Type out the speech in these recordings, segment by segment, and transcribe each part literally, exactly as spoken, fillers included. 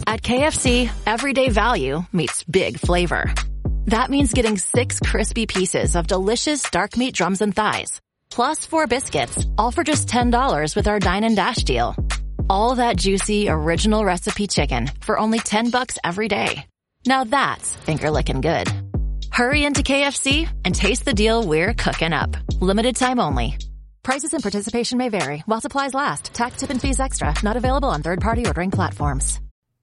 At K F C, everyday value meets big flavor. That means getting six crispy pieces of delicious dark meat drums and thighs, plus four biscuits, all for just ten dollars with our Dine and Dash deal. All that juicy, original recipe chicken for only ten bucks every day. Now that's finger-licking good. Hurry into K F C and taste the deal we're cooking up. Limited time only. Prices and participation may vary while supplies last. Tax, tip, and fees extra. Not available on third-party ordering platforms.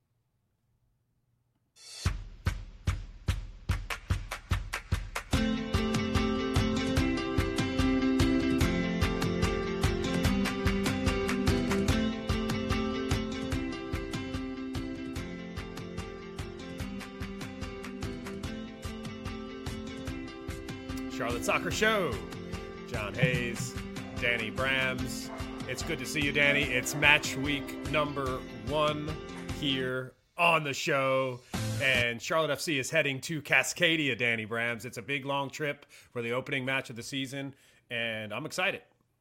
Charlotte Soccer Show. John Hayes, Danny Brams. It's good to see you, Danny. It's match week number one here on the show. And Charlotte F C is heading to Cascadia, Danny Brams. It's a big, long trip for the opening match of the season, and I'm excited.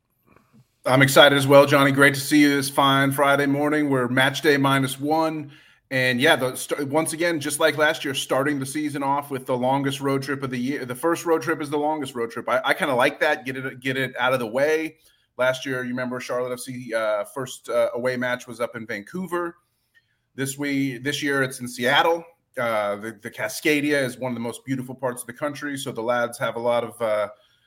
I'm excited as well, Johnny. Great to see you this fine Friday morning. We're match day minus one. And yeah, the, once again, just like last year, starting the season off with the longest road trip of the year. The first road trip is the longest road trip. I, I kind of like that. Get it, get it out of the way. Last year, you remember Charlotte F C uh, first uh, away match was up in Vancouver. This week, this year, it's in Seattle. Uh, the, the Cascadia is one of the most beautiful parts of the country, so the lads have a lot of uh,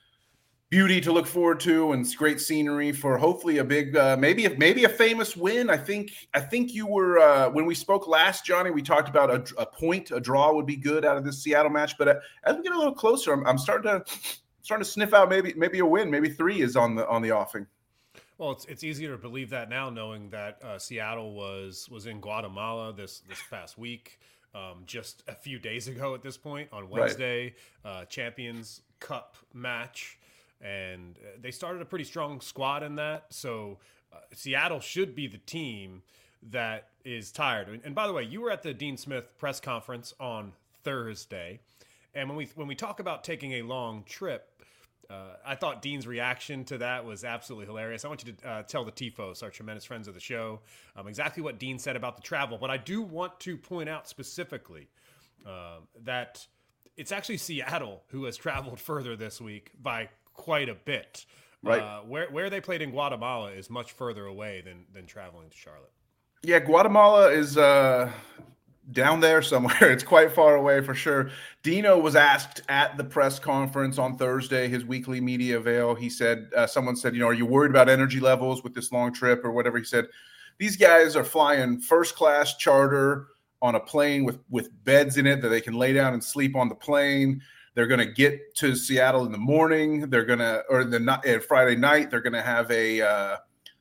beauty to look forward to, and it's great scenery for hopefully a big, uh, maybe a, maybe a famous win. I think I think you were uh, when we spoke last, Johnny. We talked about a, a point, a draw would be good out of this Seattle match. But uh, as we get a little closer, I'm, I'm starting to starting to sniff out maybe maybe a win, maybe three is on the on the offing. Well, it's it's easier to believe that now, knowing that uh, Seattle was was in Guatemala this this past week, um, just a few days ago at this point on Wednesday, right. uh, Champions Cup match. And they started a pretty strong squad in that. So uh, Seattle should be the team that is tired. And, and by the way, you were at the Dean Smith press conference on Thursday. And when we when we talk about taking a long trip, uh, I thought Dean's reaction to that was absolutely hilarious. I want you to uh, tell the Tifos, our tremendous friends of the show, um, exactly what Dean said about the travel. But I do want to point out specifically uh, that it's actually Seattle who has traveled further this week by quite a bit. Right. Uh, where where they played in Guatemala is much further away than than traveling to Charlotte. Yeah, Guatemala is uh, down there somewhere. It's quite far away for sure. Dino was asked at the press conference on Thursday, his weekly media avail. He said, uh, someone said, you know, are you worried about energy levels with this long trip or whatever? He said, these guys are flying first class charter on a plane with with beds in it that they can lay down and sleep on the plane. They're going to get to Seattle in the morning. They're going to, or the uh, Friday night, they're going to have a uh,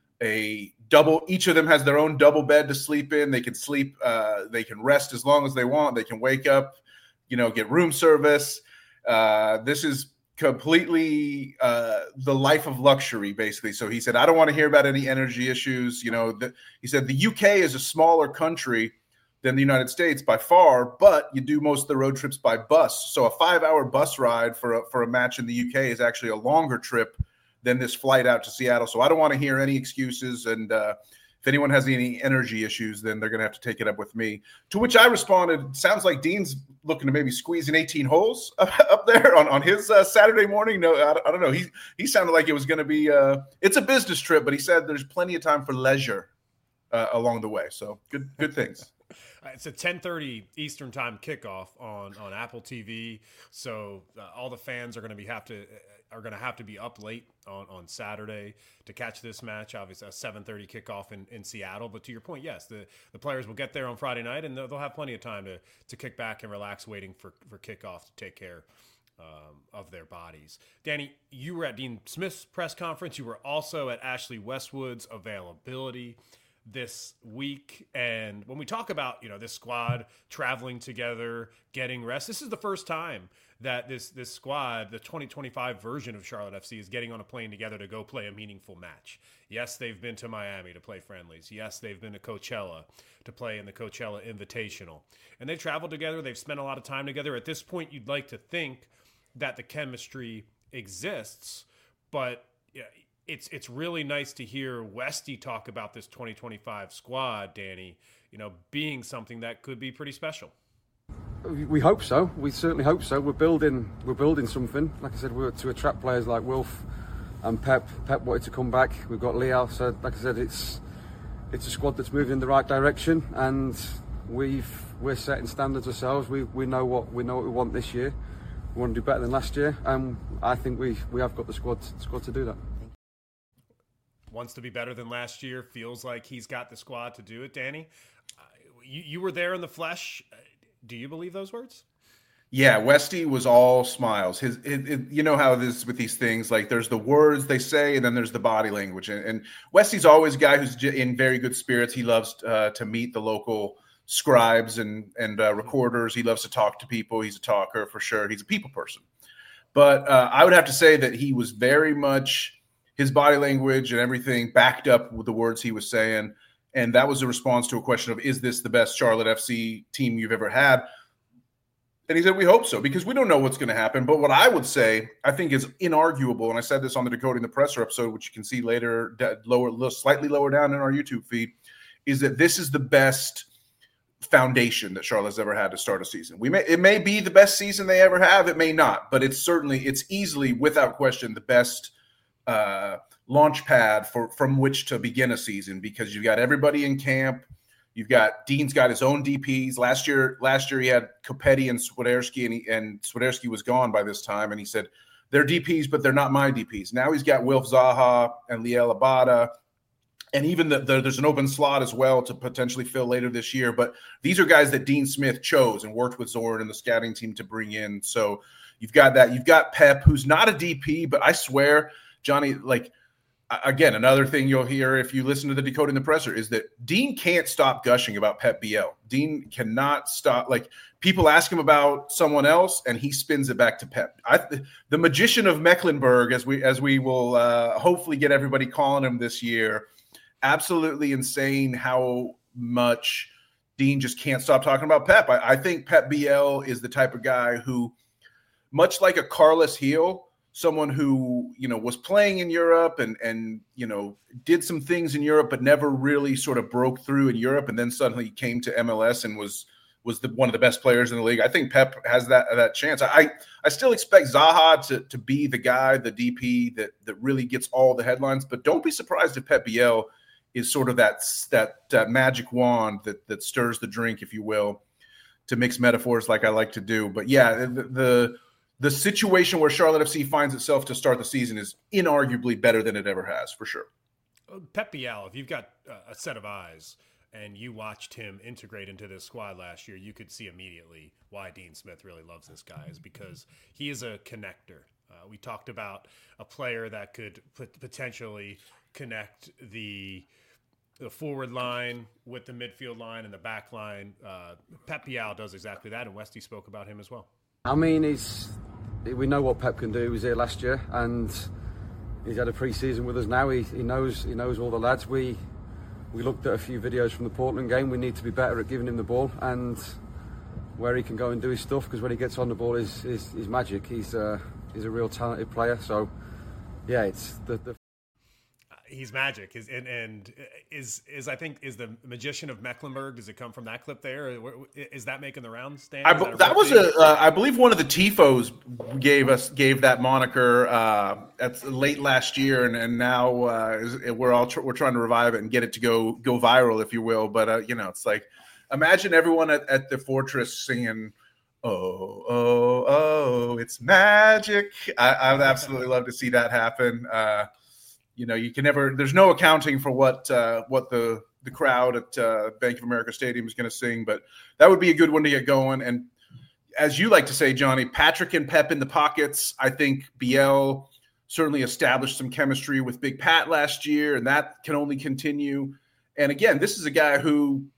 a double. Each of them has their own double bed to sleep in. They can sleep. Uh, they can rest as long as they want. They can wake up, you know, get room service. Uh, this is completely uh, the life of luxury, basically. So he said, I don't want to hear about any energy issues. You know, the, he said the U K is a smaller country than the United States by far, but you do most of the road trips by bus. So a five-hour bus ride for a, for a match in the U K is actually a longer trip than this flight out to Seattle. So I don't want to hear any excuses. And uh, if anyone has any energy issues, then they're going to have to take it up with me. To which I responded, sounds like Dean's looking to maybe squeeze in eighteen holes up there on, on his uh, Saturday morning. No, I, I don't know. He he sounded like it was going to be uh, – it's a business trip, but he said there's plenty of time for leisure uh, along the way. So good good things. It's a ten thirty Eastern time kickoff on, on Apple T V, so uh, all the fans are going to be have to are going to have to be up late on, on Saturday to catch this match. Obviously, a seven thirty kickoff in, in Seattle. But to your point, yes, the, the players will get there on Friday night, and they'll, they'll have plenty of time to to kick back and relax, waiting for for kickoff to take care um, of their bodies. Danny, you were at Dean Smith's press conference. You were also at Ashley Westwood's availability this week. And when we talk about, you know, this squad traveling together, getting rest, this is the first time that this this squad, the twenty twenty-five version of Charlotte F C, is getting on a plane together to go play a meaningful match. Yes, they've been to Miami to play friendlies. Yes, they've been to Coachella to play in the Coachella Invitational. And they've traveled together. They've spent a lot of time together. At this point, you'd like to think that the chemistry exists, but yeah, it's it's really nice to hear Westy talk about this twenty twenty-five squad, Danny. you know, being something that could be pretty special. We hope so. We certainly hope so. We're building, we're building something. Like I said, we're to attract players like Wilf and Pep. Pep wanted to come back. We've got Leal. So, like I said, it's it's a squad that's moving in the right direction, and we've we're setting standards ourselves. We we know what we know what we want this year. We want to do better than last year, and I think we we have got the squad squad to do that. Wants to be better than last year. Feels like he's got the squad to do it. Danny, uh, you you were there in the flesh. Do you believe those words? Yeah, Westy was all smiles. His, it, it, you know how it is with these things. Like there's the words they say, and then there's the body language. And, and Westy's always a guy who's in very good spirits. He loves uh, to meet the local scribes and and uh, recorders. He loves to talk to people. He's a talker for sure. He's a people person. But uh, I would have to say that he was very much his body language and everything backed up with the words he was saying. And that was a response to a question of, is this the best Charlotte F C team you've ever had? And he said, we hope so, because we don't know what's going to happen. But what I would say, I think is inarguable, and I said this on the Decoding the Presser episode, which you can see later, lower, slightly lower down in our YouTube feed, is that this is the best foundation that Charlotte's ever had to start a season. We may It may be the best season they ever have. It may not. But it's certainly, it's easily, without question, the best uh launch pad for from which to begin a season, because you've got everybody in camp. You've got Dean's got his own D Ps. Last year, last year he had Kopetti and Swiderski, and he, and Swiderski was gone by this time, and he said they're D Ps, but they're not my D Ps. Now he's got Wilf Zaha and Liel Abada, and even the, the, there's an open slot as well to potentially fill later this year. But these are guys that Dean Smith chose and worked with Zorn and the scouting team to bring in. So you've got that. You've got Pep, who's not a D P, but I swear, Johnny, like. Again, another thing you'll hear if you listen to the Decoding the Presser is that Dean can't stop gushing about Pep Biel. Dean cannot stop. Like, people ask him about someone else, and he spins it back to Pep. I, the magician of Mecklenburg, as we as we will uh, hopefully get everybody calling him this year, absolutely insane how much Dean just can't stop talking about Pep. I, I think Pep Biel is the type of guy who, much like a Carlos Heel, someone who, you know, was playing in Europe and, and, you know, did some things in Europe, but never really sort of broke through in Europe. And then suddenly came to M L S and was, was the, one of the best players in the league. I think Pep has that, that chance. I, I still expect Zaha to, to be the guy, the D P that, that really gets all the headlines, but don't be surprised if Pep Biel is sort of that, that, that magic wand that, that stirs the drink, if you will, to mix metaphors like I like to do. But yeah, the, the The situation where Charlotte F C finds itself to start the season is inarguably better than it ever has, for sure. Pep Biel, if you've got a set of eyes and you watched him integrate into this squad last year, you could see immediately why Dean Smith really loves this guy, is because he is a connector. Uh, we talked about a player that could put, potentially connect the the forward line with the midfield line and the back line. Uh, Pep Biel does exactly that, and Westy spoke about him as well. I mean, he's, we know what Pep can do. He was here last year, and he's had a pre-season with us now. He, he knows he knows all the lads. We we looked at a few videos from the Portland game. We need to be better at giving him the ball and where he can go and do his stuff, because when he gets on the ball, is is is magic. He's uh, he's a real talented player. So yeah, it's the. the He's magic, is and, and is is I think is the magician of Mecklenburg. Does it come from that clip there? Is that making the rounds, Dan? I, that, that was a, uh, I believe one of the Tifos gave us gave that moniker uh, at late last year, and and now uh, is, we're all tr- we're trying to revive it and get it to go go viral, if you will. But uh, you know, it's like, imagine everyone at, at the Fortress singing, "Oh, oh, oh, it's magic." I, I would absolutely love to see that happen. Uh, You know, you can never. There's no accounting for what uh, what the the crowd at uh, Bank of America Stadium is going to sing, but that would be a good one to get going. And as you like to say, Johnny, Patrick and Pep in the pockets. I think Biel certainly established some chemistry with Big Pat last year, and that can only continue. And again, this is a guy who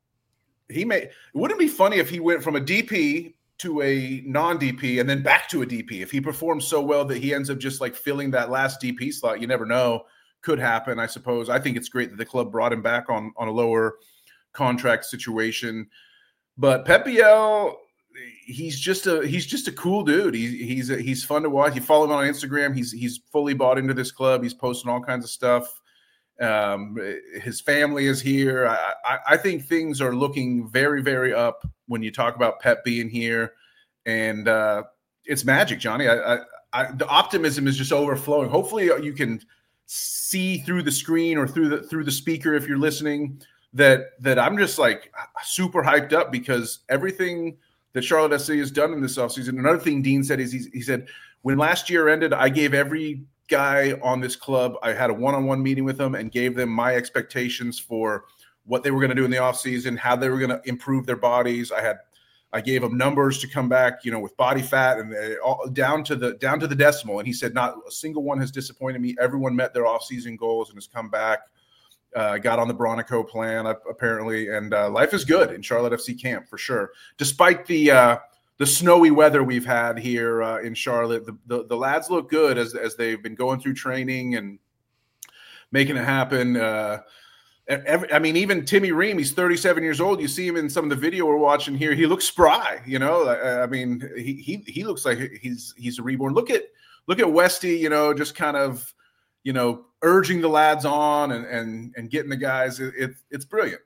he may. It wouldn't be funny if he went from a D P to a non-D P and then back to a D P. If he performs so well that he ends up just like filling that last D P slot, you never know. Could happen, I suppose. I think it's great that the club brought him back on, on a lower contract situation. But Pep Biel, he's just a he's just a cool dude. He's he's a, he's fun to watch. You follow him on Instagram. He's he's fully bought into this club. He's posting all kinds of stuff. Um, his family is here. I, I, I think things are looking very, very up when you talk about Pep being here, and uh, it's magic, Johnny. I, I, I, the optimism is just overflowing. Hopefully, you can see through the screen or through the through the speaker if you're listening that that I'm just like super hyped up because everything that Charlotte F C has done in this offseason. Another thing Dean said is he, he said, when last year ended, I gave every guy on this club, I had a one-on-one meeting with them and gave them my expectations for what they were going to do in the offseason, how they were going to improve their bodies. I had I gave them numbers to come back, you know, with body fat and uh, all, down to the down to the decimal. And he said not a single one has disappointed me. Everyone met their offseason goals and has come back. Uh, got on the Bronico plan uh, apparently, and uh, life is good in Charlotte F C camp for sure. Despite the uh, the snowy weather we've had here uh, in Charlotte, the, the the lads look good as as they've been going through training and making it happen. Uh, every, I mean, even Timmy Ream, he's thirty-seven years old. You see him in some of the video we're watching here. He looks spry. You know, I, I mean, he he he looks like he's he's a reborn. Look at look at Westy. You know, just kind of. You know, urging the lads on and and and getting the guys. It, it it's brilliant.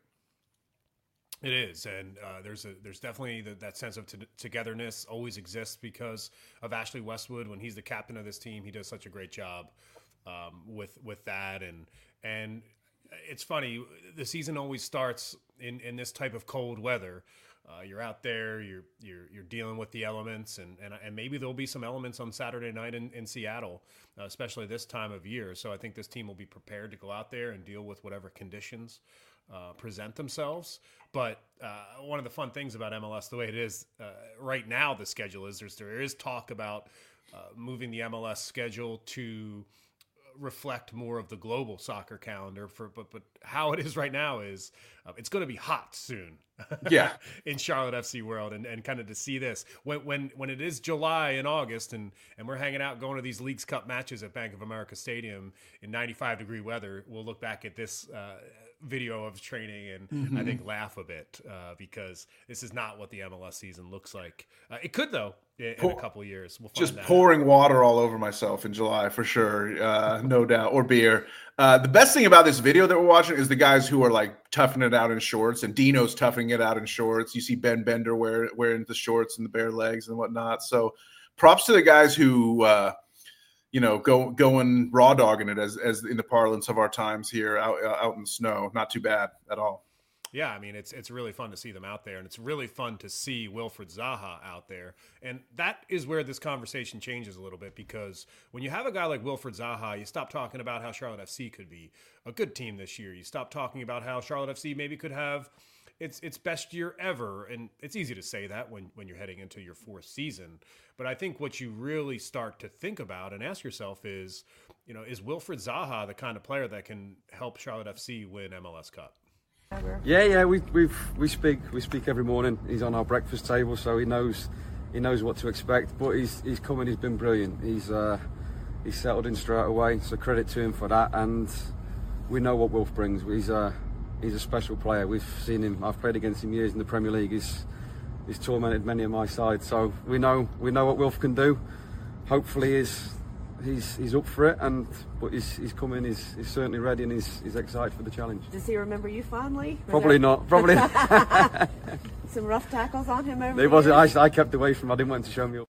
It is, and uh, there's a there's definitely the, that sense of t- togetherness always exists because of Ashley Westwood. When he's the captain of this team, he does such a great job um, with with that. And and it's funny, the season always starts in, in this type of cold weather. Uh, you're out there, you're you're you're dealing with the elements, and and, and maybe there'll be some elements on Saturday night in, in Seattle, uh, especially this time of year. So I think this team will be prepared to go out there and deal with whatever conditions uh, present themselves. But uh, one of the fun things about M L S, the way it is uh, right now, the schedule is there's there is talk about uh, moving the M L S schedule to reflect more of the global soccer calendar for but but how it is right now is uh, it's going to be hot soon yeah in Charlotte F C world, and and kind of to see this when when when it is July and August and and we're hanging out going to these Leagues Cup matches at Bank of America Stadium in ninety-five degree weather, we'll look back at this uh video of training and mm-hmm. I think laugh a bit uh because this is not what the M L S season looks like. Uh, it could though in, in a couple of years. We'll just that pouring out. water all over myself in July for sure, uh no doubt, or beer. Uh the best thing about this video that we're watching is the guys who are like toughing it out in shorts, and Dino's toughing it out in shorts. You see Ben Bender wear, wearing the shorts and the bare legs and whatnot. So props to the guys who uh you know, go going raw dogging it as as in the parlance of our times here out out in the snow. Not too bad at all. Yeah, I mean, it's it's really fun to see them out there, and it's really fun to see Wilfried Zaha out there. And that is where this conversation changes a little bit, because when you have a guy like Wilfried Zaha, you stop talking about how Charlotte F C could be a good team this year. You stop talking about how Charlotte F C maybe could have its its best year ever. And it's easy to say that when, when you're heading into your fourth season. But I think what you really start to think about and ask yourself is, you know, is Wilfried Zaha the kind of player that can help Charlotte F C win M L S Cup? Yeah, yeah, we we we speak we speak every morning. He's on our breakfast table, so he knows he knows what to expect. But he's he's coming. He's been brilliant. He's uh, he's settled in straight away. So credit to him for that. And we know what Wilf brings. He's a he's a special player. We've seen him. I've played against him years in the Premier League. He's he's tormented many of my sides. So we know we know what Wilf can do. Hopefully, he's he's he's up for it. And but he's he's coming. He's he's certainly ready, and he's he's excited for the challenge. Does he remember you fondly? Were Probably there... not. Probably. Some rough tackles on him over There was. I, I kept away from him. I didn't want him to show me up.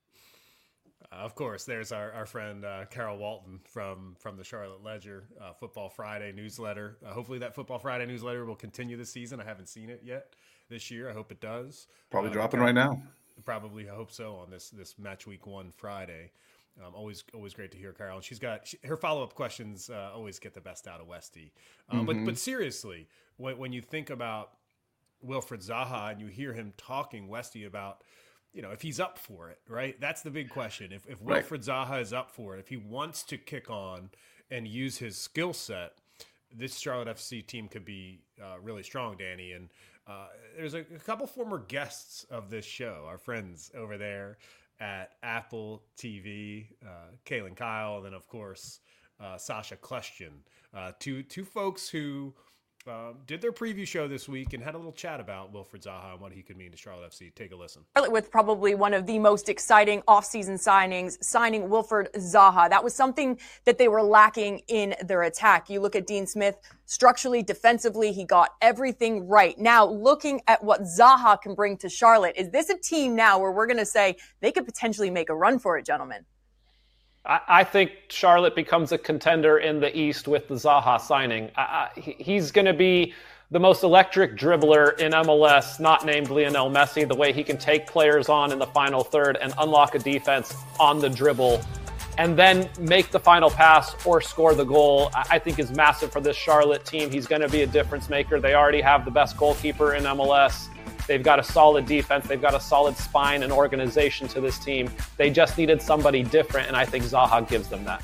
Uh, of course, there's our, our friend uh, Carol Walton from, from the Charlotte Ledger uh, Football Friday newsletter. Uh, hopefully that Football Friday newsletter will continue this season. I haven't seen it yet this year. I hope it does. Probably uh, dropping right now. Probably, I hope so, on this this match week one Friday. Um, always always great to hear Carol. And she's got she, her follow-up questions uh, always get the best out of Westy. Um, mm-hmm. But but seriously, when, when you think about Wilfried Zaha and you hear him talking Westy about, you know, if he's up for it, right? That's the big question. If if right. Wilfried Zaha is up for it, if he wants to kick on and use his skill set, this Charlotte F C team could be uh, really strong, Danny. And uh, there's a, a couple former guests of this show, our friends over there at Apple T V, uh, Kaylin Kyle, and then of course uh, Sasha Kleshchen, uh, two two folks who uh, did their preview show this week and had a little chat about Wilfried Zaha and what he could mean to Charlotte F C. Take a listen. With probably one of the most exciting offseason signings, signing Wilfried Zaha. That was something that they were lacking in their attack. You look at Dean Smith, structurally, defensively, he got everything right. Now, looking at what Zaha can bring to Charlotte, is this a team now where we're going to say they could potentially make a run for it, gentlemen? I think Charlotte becomes a contender in the East with the Zaha signing. Uh, he's going to be the most electric dribbler in M L S, not named Lionel Messi, the way he can take players on in the final third and unlock a defense on the dribble and then make the final pass or score the goal, I think is massive for this Charlotte team. He's going to be a difference maker. They already have the best goalkeeper in M L S. They've got a solid defense. They've got a solid spine and organization to this team. They just needed somebody different, and I think Zaha gives them that.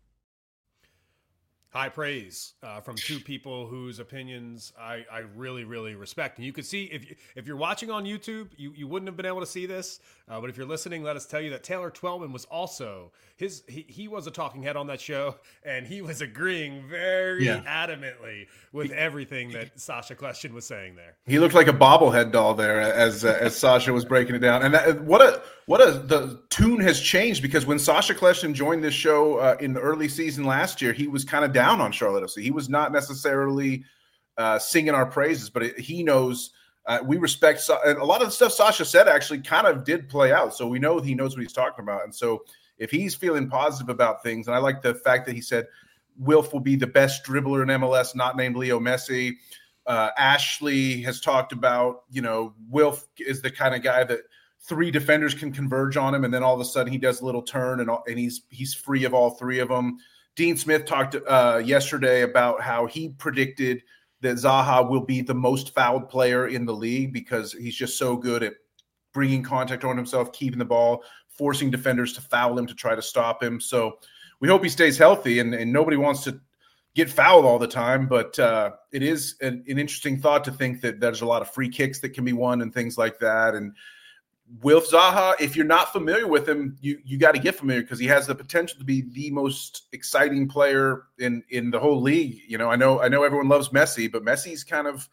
High praise uh, from two people whose opinions I, I really, really respect. And you can see, if, you, if you're watching on YouTube, you, you wouldn't have been able to see this. Uh, but if you're listening, let us tell you that Taylor Twellman was also, his he, he was a talking head on that show, and he was agreeing very yeah. adamantly with he, everything that Sacha Kljestan was saying there. He looked like a bobblehead doll there as uh, as Sacha was breaking it down. And that, what a what a the tune has changed, because when Sacha Kljestan joined this show uh, in the early season last year, he was kind of down on Charlotte F C. He was not necessarily uh, singing our praises, but it, he knows uh, we respect Sa- – a lot of the stuff Sacha said actually kind of did play out, so we know he knows what he's talking about. And so if he's feeling positive about things, and I like the fact that he said Wilf will be the best dribbler in M L S, not named Leo Messi. Uh, Ashley has talked about, you know, Wilf is the kind of guy that three defenders can converge on him, and then all of a sudden he does a little turn, and, and he's he's free of all three of them. Dean Smith talked uh, yesterday about how he predicted that Zaha will be the most fouled player in the league because he's just so good at bringing contact on himself, keeping the ball, forcing defenders to foul him to try to stop him. So we hope he stays healthy, and, and nobody wants to get fouled all the time. But uh, it is an, an interesting thought to think that there's a lot of free kicks that can be won and things like that. And Wilf Zaha, if you're not familiar with him, you you got to get familiar, because he has the potential to be the most exciting player in, in the whole league. You know, I know I know everyone loves Messi, but Messi's kind of,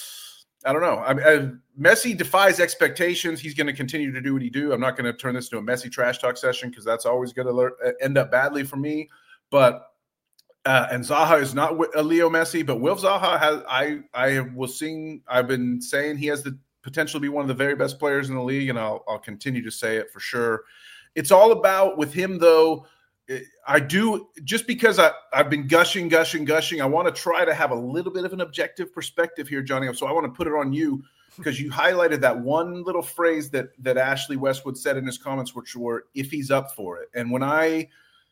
I don't know. I mean, I, Messi defies expectations. He's going to continue to do what he do. I'm not going to turn this into a Messi trash talk session, because that's always going to end up badly for me. But uh, and Zaha is not a Leo Messi, but Wilf Zaha has. I I was seeing. I've been saying he has the potential to be one of the very best players in the league, and I'll, I'll continue to say it for sure. It's all about with him, though. I do, just because I, I've been gushing, gushing, gushing, I want to try to have a little bit of an objective perspective here, Johnny. So I want to put it on you, because you highlighted that one little phrase that that Ashley Westwood said in his comments, which were, if he's up for it. And when I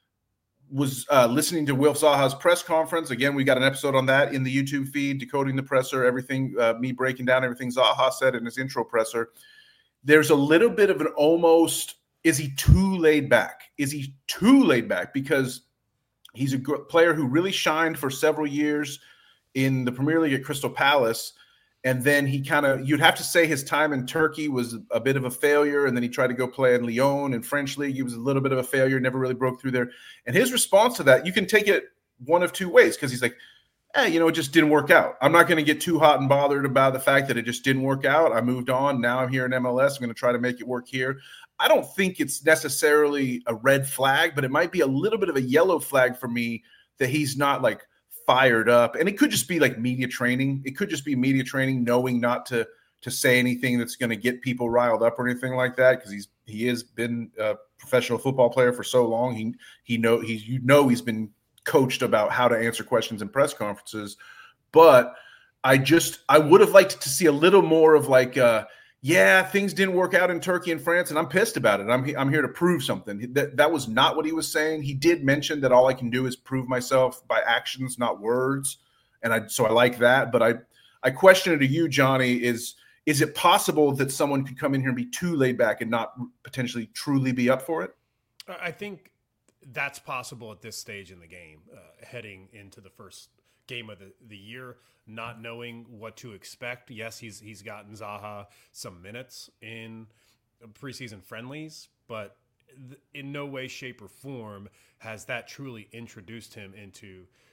was uh, listening to Wilf Zaha's press conference, again, we got an episode on that in the YouTube feed, Decoding the Presser, everything, uh, me breaking down everything Zaha said in his intro presser. There's a little bit of an almost, is he too laid back? Is he too laid back? Because he's a good player who really shined for several years in the Premier League at Crystal Palace. And then he kind of, you'd have to say his time in Turkey was a bit of a failure. And then he tried to go play in Lyon in French league. He was a little bit of a failure, never really broke through there. And his response to that, you can take it one of two ways, because he's like, eh, you know, it just didn't work out. I'm not going to get too hot and bothered about the fact that it just didn't work out. I moved on. Now I'm here in M L S. I'm going to try to make it work here. I don't think it's necessarily a red flag, but it might be a little bit of a yellow flag for me that he's not like fired up. And it could just be like media training. It could just be media training, knowing not to to say anything that's going to get people riled up or anything like that, because he's he has been a professional football player for so long. He he know he's you know he's been coached about how to answer questions in press conferences. But I just I would have liked to see a little more of like uh yeah, things didn't work out in Turkey and France, and I'm pissed about it. I'm I'm here to prove something. That that was not what he was saying. He did mention that all I can do is prove myself by actions, not words, and I so I like that. But I I question it to you, Johnny. Is is it possible that someone could come in here and be too laid back and not potentially truly be up for it? I think that's possible at this stage in the game, uh, heading into the first game of the, the year, not knowing what to expect. Yes, he's he's gotten Zaha some minutes in preseason friendlies, but th- in no way, shape, or form has that truly introduced him into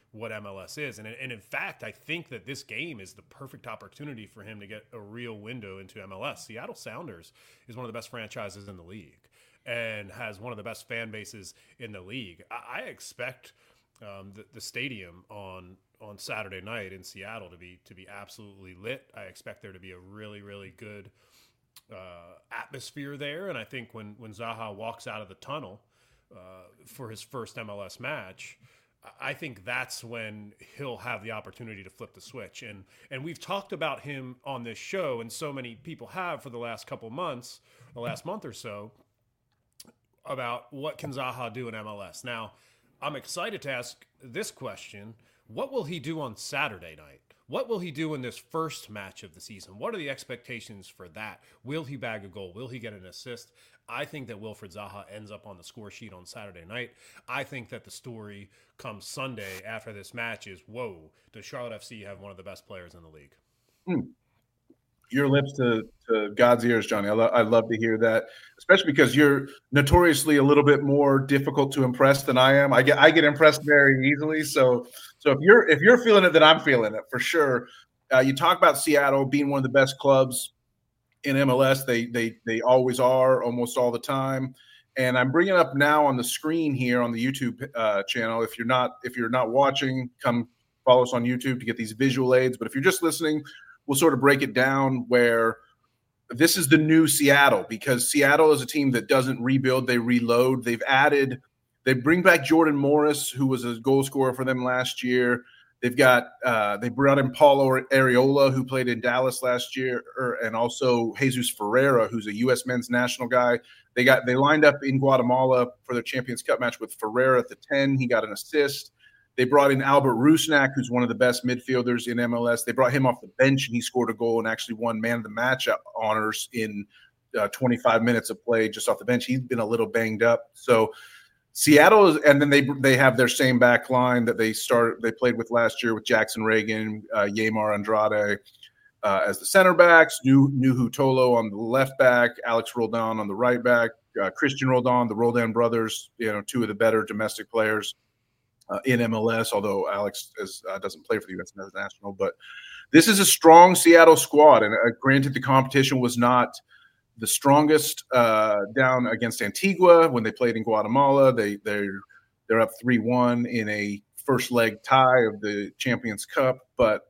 what M L S is. And, and in fact, I think that this game is the perfect opportunity for him to get a real window into M L S. Seattle Sounders is one of the best franchises in the league and has one of the best fan bases in the league. I, I expect um, the, the stadium on on Saturday night in Seattle to be to be absolutely lit. I expect there to be a really, really good uh, atmosphere there. And I think when, when Zaha walks out of the tunnel uh, for his first M L S match, I think that's when he'll have the opportunity to flip the switch. And and we've talked about him on this show, and so many people have for the last couple months, the last month or so, about what can Zaha do in M L S. Now, I'm excited to ask this question. What will he do on Saturday night? What will he do in this first match of the season? What are the expectations for that? Will he bag a goal? Will he get an assist? I think that Wilfried Zaha ends up on the score sheet on Saturday night. I think that the story comes Sunday after this match is, whoa, does Charlotte F C have one of the best players in the league? Hmm. Your lips to, to God's ears, Johnny. I, lo- I love to hear that, especially because you're notoriously a little bit more difficult to impress than I am. I get I get impressed very easily. So so if you're if you're feeling it, then I'm feeling it for sure. Uh, you talk about Seattle being one of the best clubs in M L S. They they they always are, almost all the time. And I'm bringing up now on the screen here on the YouTube uh, channel. If you're not if you're not watching, come follow us on YouTube to get these visual aids. But if you're just listening, we'll sort of break it down where this is the new Seattle, because Seattle is a team that doesn't rebuild, they reload. They've added, they bring back Jordan Morris, who was a goal scorer for them last year. They've got, uh, they brought in Paulo Areola, who played in Dallas last year, or, and also Jesus Ferreira, who's a U S men's national guy. They got, they lined up in Guatemala for their Champions Cup match with Ferreira at the ten. He got an assist. They brought in Albert Rusnak, who's one of the best midfielders in M L S. They brought him off the bench, and he scored a goal and actually won man of the match honors in uh, twenty-five minutes of play just off the bench. He's been a little banged up. So Seattle is, and then they they have their same back line that they started they played with last year with Jackson Reagan, uh, Yamar Andrade uh, as the center backs, Nuhu Tolo on the left back, Alex Roldan on the right back, uh, Christian Roldan, the Roldan brothers, you know, two of the better domestic players Uh, in M L S, although Alex is, uh, doesn't play for the U S national. But this is a strong Seattle squad. And uh, granted, the competition was not the strongest uh, down against Antigua when they played in Guatemala. They, they're, they're up three one in a first leg tie of the Champions Cup. But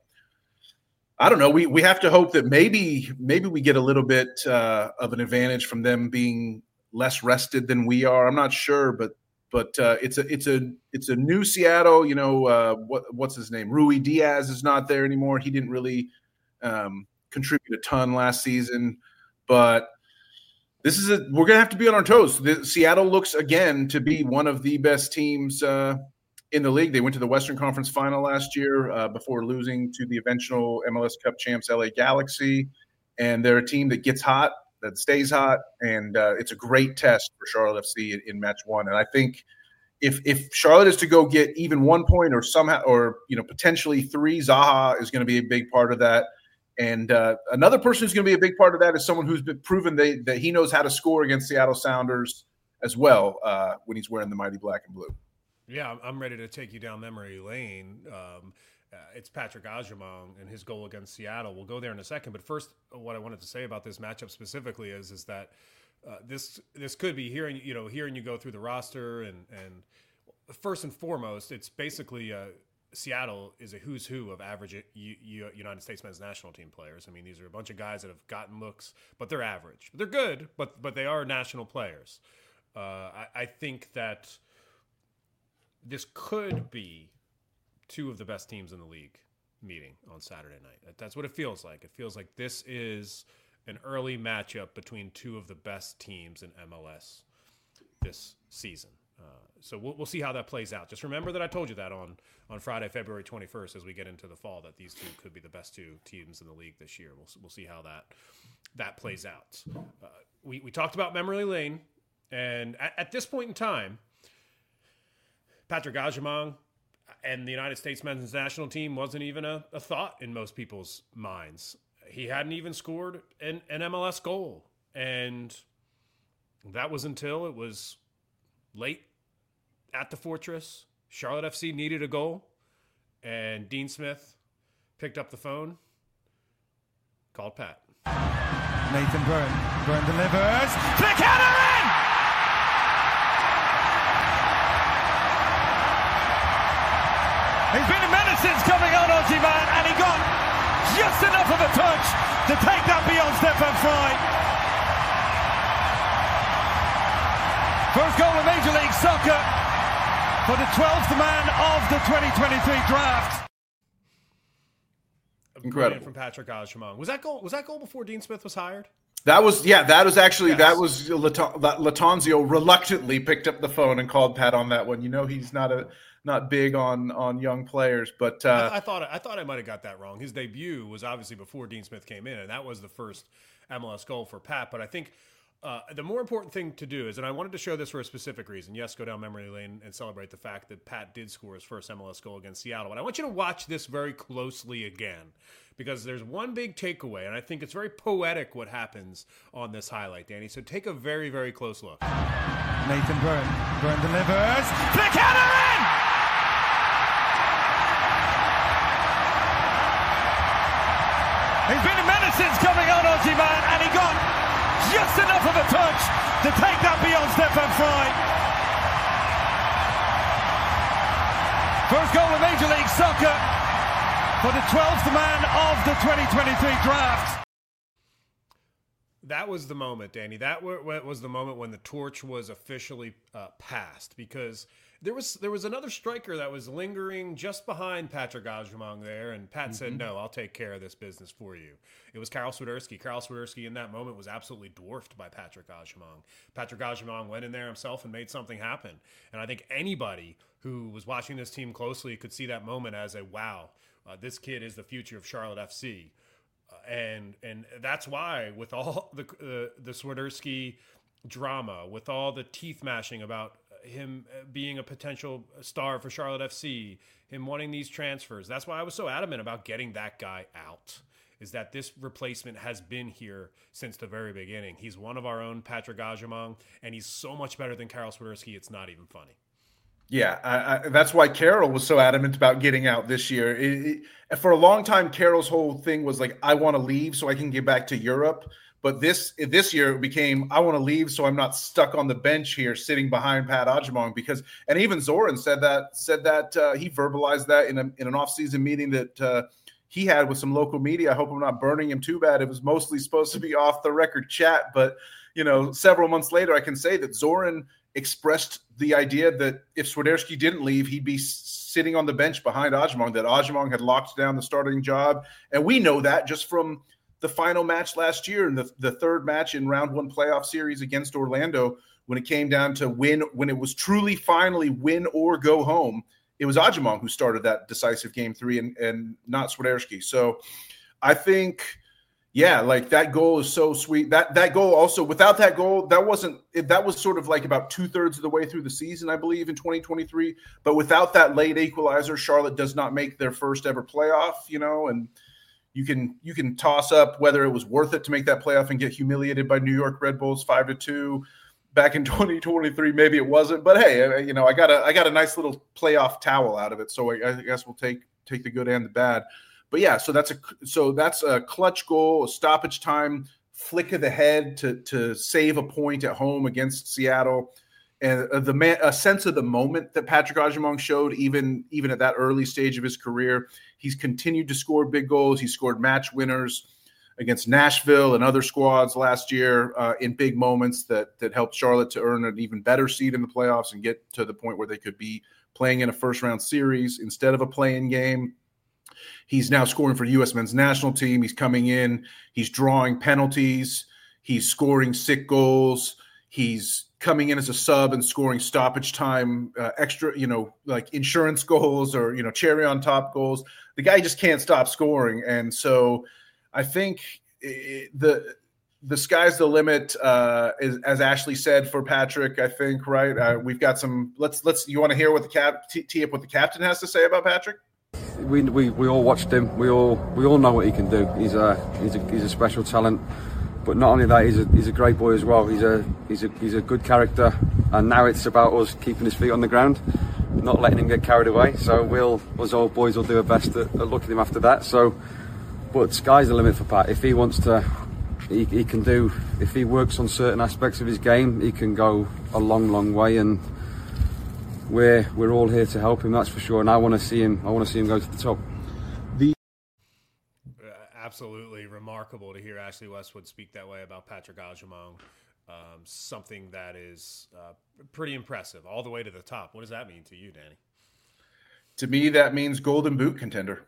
I don't know. We we have to hope that maybe maybe we get a little bit uh, of an advantage from them being less rested than we are. I'm not sure, but But uh, it's a it's a it's a new Seattle. You know uh, what what's his name? Rui Diaz is not there anymore. He didn't really um, contribute a ton last season, but this is a we're gonna have to be on our toes. The, Seattle looks again to be one of the best teams uh, in the league. They went to the Western Conference Final last year uh, before losing to the eventual M L S Cup champs L A Galaxy, and they're a team that gets hot, that stays hot, and uh, it's a great test for Charlotte F C in, in match one. And I think if if Charlotte is to go get even one point or somehow, or you know potentially three, Zaha is going to be a big part of that. And uh, another person who's going to be a big part of that is someone who's been proven they, that he knows how to score against Seattle Sounders as well uh, when he's wearing the mighty black and blue. Yeah, I'm ready to take you down memory lane. Um, Uh, it's Patrick Agyemang and his goal against Seattle. We'll go there in a second. But first, what I wanted to say about this matchup specifically is is that uh, this this could be hearing you know hearing you go through the roster and and first and foremost, it's basically uh, Seattle is a who's who of average U- U- United States men's national team players. I mean, these are a bunch of guys that have gotten looks, but they're average. They're good, but but they are national players. Uh, I, I think that this could be two of the best teams in the league meeting on Saturday night. That's what it feels like. It feels like this is an early matchup between two of the best teams in M L S this season. Uh, so we'll, we'll see how that plays out. Just remember that I told you that on, on Friday, February twenty-first, as we get into the fall, that these two could be the best two teams in the league this year. We'll we'll see how that that plays out. Uh, we we talked about memory lane, and at, at this point in time, Patrick Agyemang and the United States men's national team wasn't even a, a thought in most people's minds. He hadn't even scored an, an M L S goal. And that was until it was late at the Fortress. Charlotte F C needed a goal. And Dean Smith picked up the phone, called Pat. Nathan Byrne. Byrne delivers. Flickadder in! He's been a menace coming on, Aussie man, and he got just enough of a touch to take that beyond Stefan Fry. First goal of Major League Soccer for the twelfth man of the twenty twenty-three draft. Incredible from Patrick Agyemang. Was that goal? Was that goal before Dean Smith was hired? That was yeah. That was actually yes. that was Lat- that Latanzio reluctantly picked up the phone and called Pat on that one. You know he's not a not big on on young players, but uh, I, I thought I thought I might have got that wrong. His debut was obviously before Dean Smith came in, and that was the first M L S goal for Pat. But I think uh, the more important thing to do is, and I wanted to show this for a specific reason. Yes, go down memory lane and celebrate the fact that Pat did score his first M L S goal against Seattle. But I want you to watch this very closely again, because there's one big takeaway, and I think it's very poetic what happens on this highlight, Danny. So take a very, very close look. Nathan Byrne. Byrne delivers. Flickadder in! He's been a menace since coming on, Aussie man, and he got just enough of a touch to take that beyond Stefan Fry. First goal of Major League Soccer for the twelfth man of the twenty twenty-three draft. That was the moment, Danny. That was the moment when the torch was officially uh, passed, because there was there was another striker that was lingering just behind Patrick Agyemang there, and Pat mm-hmm. said, no, I'll take care of this business for you. It was Karol Swiderski. Karol Swiderski in that moment was absolutely dwarfed by Patrick Agyemang. Patrick Agyemang went in there himself and made something happen. And I think anybody who was watching this team closely could see that moment as a, wow, uh, this kid is the future of Charlotte F C. Uh, and and that's why, with all the uh, the Swiderski drama, with all the teeth mashing about him being a potential star for Charlotte F C, him wanting these transfers, that's why I was so adamant about getting that guy out, is that this replacement has been here since the very beginning. He's one of our own, Patrick Agyemang, and he's so much better than Karol Swiderski, it's not even funny. Yeah, I, I, that's why Karol was so adamant about getting out this year. It, it, for a long time, Karol's whole thing was like, I want to leave so I can get back to Europe. But this this year it became, I want to leave so I'm not stuck on the bench here sitting behind Pat Agyemang. Because, and even Zoran said that, said that uh, he verbalized that in, a, in an off-season meeting that uh, he had with some local media. I hope I'm not burning him too bad. It was mostly supposed to be off-the-record chat. But, you know, several months later, I can say that Zoran expressed the idea that if Swiderski didn't leave, he'd be sitting on the bench behind Agyemang, that Agyemang had locked down the starting job. And we know that just from the final match last year and the, the third match in round one playoff series against Orlando, when it came down to win, when it was truly finally win or go home, it was Agyemang who started that decisive game three and, and not Swiderski. So I think, yeah, like that goal is so sweet. That that goal also, without that goal, that wasn't that was sort of like about two thirds of the way through the season, I believe, in twenty twenty-three. But without that late equalizer, Charlotte does not make their first ever playoff, you know, and you can you can toss up whether it was worth it to make that playoff and get humiliated by New York Red Bulls five to two back in twenty twenty-three. Maybe it wasn't, but hey, you know, I got a I got a nice little playoff towel out of it, so I, I guess we'll take take the good and the bad. But yeah, so that's a so that's a clutch goal, a stoppage time flick of the head to to save a point at home against Seattle, and the man, a sense of the moment that Patrick Agyemang showed, even even at that early stage of his career. He's continued to score big goals. He scored match winners against Nashville and other squads last year uh, in big moments that that helped Charlotte to earn an even better seed in the playoffs and get to the point where they could be playing in a first round series instead of a play-in game. He's now scoring for U S men's national team. He's coming in. He's drawing penalties. He's scoring sick goals. He's coming in as a sub and scoring stoppage time, uh, extra, you know, like insurance goals or, you know, cherry on top goals. The guy just can't stop scoring. And so I think it, the the sky's the limit, uh, as, as Ashley said, for Patrick, I think, right? Uh, we've got some – let's – let's. You want to hear what the cap tee, tee up what the captain has to say about Patrick? We, we we all watched him. We all we all know what he can do. He's a he's a he's a special talent. But not only that, he's a he's a great boy as well. He's a he's a he's a good character. And now it's about us keeping his feet on the ground not letting him get carried away. So we'll, us old boys, will do our best at, at looking at him after that. So, but sky's the limit for Pat. If he wants to, he, he can do. If he works on certain aspects of his game, he can go a long, long way. And we're we're all here to help him. That's for sure. And I want to see him. I want to see him go to the top. The absolutely remarkable to hear Ashley Westwood speak that way about Patrick Agyemang. Um, something that is uh, pretty impressive, all the way to the top. What does that mean to you, Danny? To me, that means Golden Boot contender.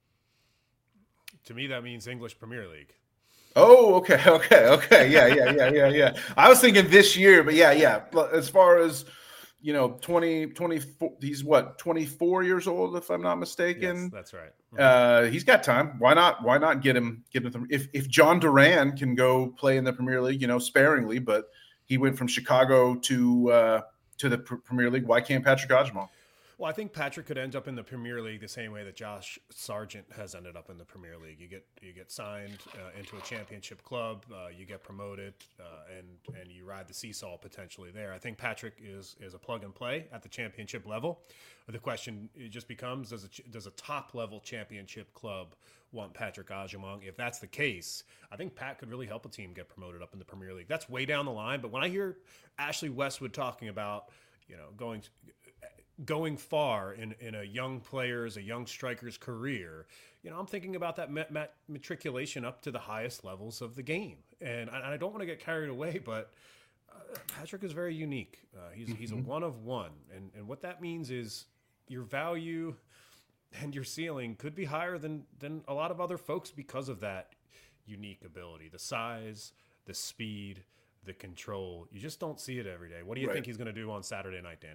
To me, that means English Premier League. Oh, okay, okay, okay. Yeah, yeah, yeah, yeah, yeah. I was thinking this year, but yeah, yeah. As far as, you know, twenty, twenty-four, he's what, twenty-four years old, if I'm not mistaken. Yes, that's right. Uh, he's got time. Why not? Why not get him? Get him. If if John Duran can go play in the Premier League, you know, sparingly, but he went from Chicago to uh, to the pr- Premier League. Why can't Patrick Agyemang? Well, I think Patrick could end up in the Premier League the same way that Josh Sargent has ended up in the Premier League. You get you get signed uh, into a championship club, uh, you get promoted, uh, and and you ride the seesaw potentially there. I think Patrick is is a plug and play at the championship level. The question it just becomes: Does a does a top level championship club want Patrick Agyemang? If that's the case, I think Pat could really help a team get promoted up in the Premier League. That's way down the line. But when I hear Ashley Westwood talking about, you know, going going far in, in a young player's, a young striker's career, you know, I'm thinking about that mat- mat- matriculation up to the highest levels of the game. And I, I don't want to get carried away, but uh, Patrick is very unique. Uh, he's mm-hmm. he's a one of one. And, and what that means is your value and your ceiling could be higher than, than a lot of other folks because of that unique ability, the size, the speed, the control. You just don't see it every day. What do you right. think he's going to do on Saturday night, Danny?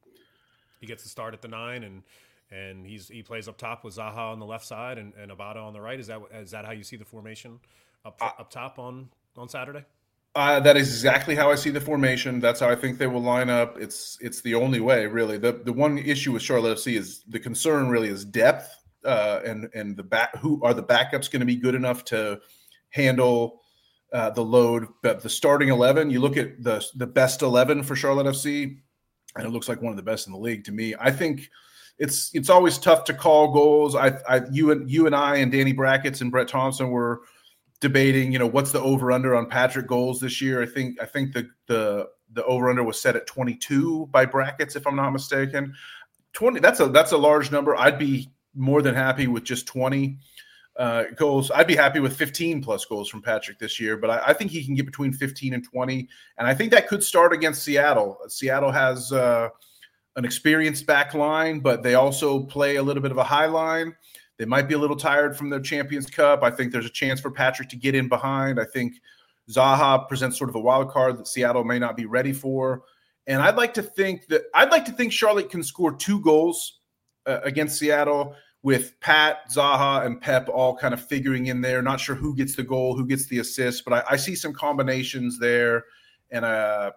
He gets to start at the nine, and and he's he plays up top with Zaha on the left side and, and Abada on the right. Is that is that how you see the formation up uh, up top on, on Saturday? Uh, that is exactly how I see the formation. That's how I think they will line up. It's it's the only way, really. The the one issue with Charlotte F C is the concern really is depth, uh, and and the back. Who are the backups going to be good enough to handle uh, the load? But the starting eleven, you look at the the best eleven for Charlotte F C. And it looks like one of the best in the league to me. I think it's it's always tough to call goals. I, I you and you and I and Danny Brackets and Brett Thompson were debating, you know, what's the over under on Patrick goals this year. I think I think the the the over under was set at twenty-two by Brackets, if I'm not mistaken. twenty that's a that's a large number. I'd be more than happy with just twenty uh, goals. I'd be happy with fifteen plus goals from Patrick this year, but I, I think he can get between fifteen and twenty. And I think that could start against Seattle. Seattle has uh, an experienced back line, but they also play a little bit of a high line. They might be a little tired from the Champions Cup. I think there's a chance for Patrick to get in behind. I think Zaha presents sort of a wild card that Seattle may not be ready for. And I'd like to think that I'd like to think Charlotte can score two goals uh, against Seattle, with Pat, Zaha, and Pep all kind of figuring in there. Not sure who gets the goal, who gets the assist, but I, I see some combinations there. And uh,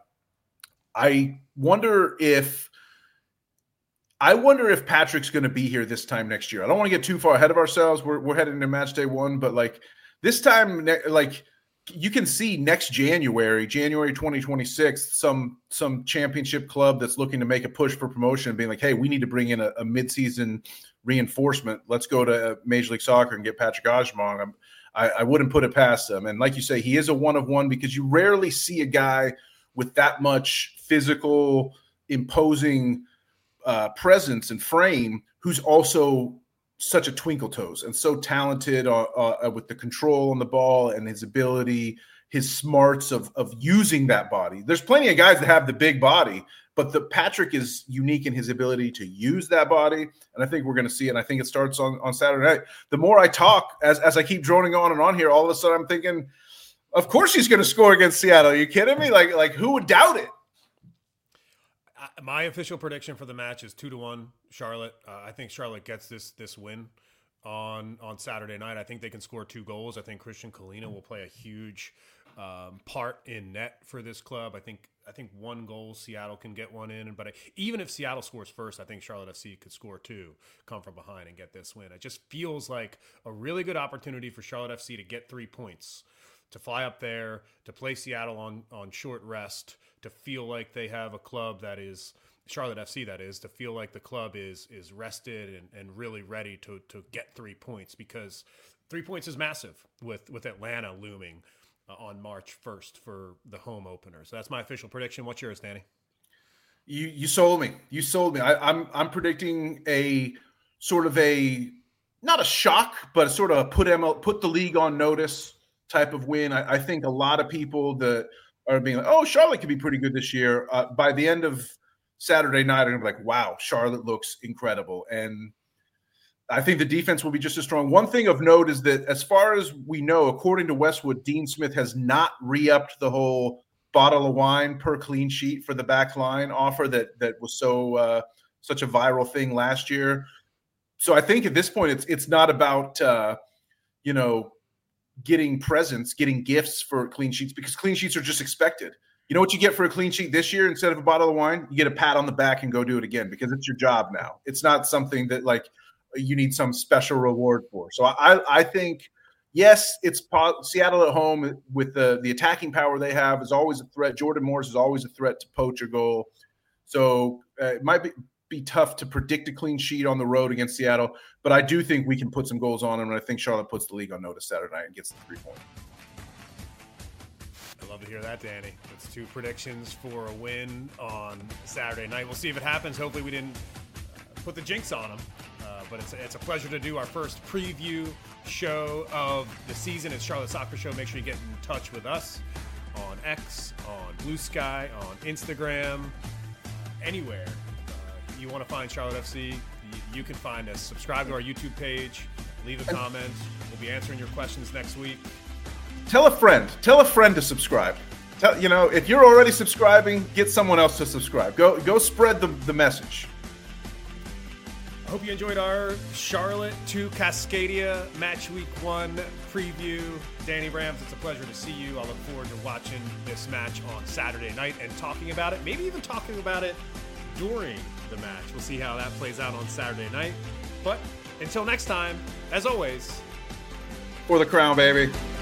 I wonder if I wonder if Patrick's going to be here this time next year. I don't want to get too far ahead of ourselves. We're we're heading into match day one, but like this time, like you can see next January, January twenty twenty-six, some some championship club that's looking to make a push for promotion, being like, hey, we need to bring in a, a midseason reinforcement. Let's go to Major League Soccer and get Patrick Agyemang. I, I wouldn't put it past him. And like you say, he is a one of one because you rarely see a guy with that much physical, imposing uh, presence and frame who's also such a twinkle toes and so talented uh, uh, with the control on the ball and his ability, his smarts of of using that body. There's plenty of guys that have the big body, but the Patrick is unique in his ability to use that body. And I think we're going to see it. And I think it starts on, on Saturday night. The more I talk, as, as I keep droning on and on here, all of a sudden I'm thinking, of course he's going to score against Seattle. Are you kidding me? Like, like who would doubt it? My official prediction for the match is two to one Charlotte. Uh, I think Charlotte gets this this win on on Saturday night. I think they can score two goals. I think Christian Kalina will play a huge um, part in net for this club. I think I think one goal Seattle can get one in, but I, even if Seattle scores first, I think Charlotte F C could score two, come from behind and get this win. It just feels like a really good opportunity for Charlotte F C to get three points, to fly up there, to play Seattle on on short rest, to feel like they have a club that is Charlotte F C, that is, to feel like the club is is rested and, and really ready to to get three points, because three points is massive with, with Atlanta looming uh, on March first for the home opener. So that's my official prediction. What's yours, Danny? You you sold me. You sold me. I, I'm I'm predicting a sort of a not a shock, but sort of a put M L, put the league on notice type of win. I, I think a lot of people that are being like, oh, Charlotte could be pretty good this year. Uh, by the end of Saturday night, are going to be like, wow, Charlotte looks incredible. And I think the defense will be just as strong. One thing of note is that as far as we know, according to Westwood, Dean Smith has not re-upped the whole bottle of wine per clean sheet for the back line offer that that was so uh, such a viral thing last year. So I think at this point, it's it's not about, uh, you know, getting presents, getting gifts for clean sheets, because clean sheets are just expected. You know what you get for a clean sheet this year instead of a bottle of wine? You get a pat on the back and go do it again, because it's your job now. It's not something that like you need some special reward for. So I, I think, yes, it's po- Seattle at home with the, the attacking power they have is always a threat. Jordan Morris is always a threat to poach a goal. So uh, it might be, be tough to predict a clean sheet on the road against Seattle, but I do think we can put some goals on them, and I think Charlotte puts the league on notice Saturday night and gets the three-point. I love to hear that, Danny. That's two predictions for a win on Saturday night. We'll see if it happens. Hopefully we didn't put the jinx on them, uh, but it's, it's a pleasure to do our first preview show of the season. It's Charlotte Soccer Show. Make sure you get in touch with us on X, on Blue Sky, on Instagram, anywhere uh, you want to find Charlotte F C. You, you can find us. Subscribe to our YouTube page. Leave a comment. We'll be answering your questions next week. Tell a friend. Tell a friend to subscribe. Tell, you know, if you're already subscribing, get someone else to subscribe. Go go spread the, the message. I hope you enjoyed our Charlotte to Cascadia Match Week one preview. Danny Rams, it's a pleasure to see you. I look forward to watching this match on Saturday night and talking about it, maybe even talking about it during the match. We'll see how that plays out on Saturday night. But until next time, as always, for the crown, baby.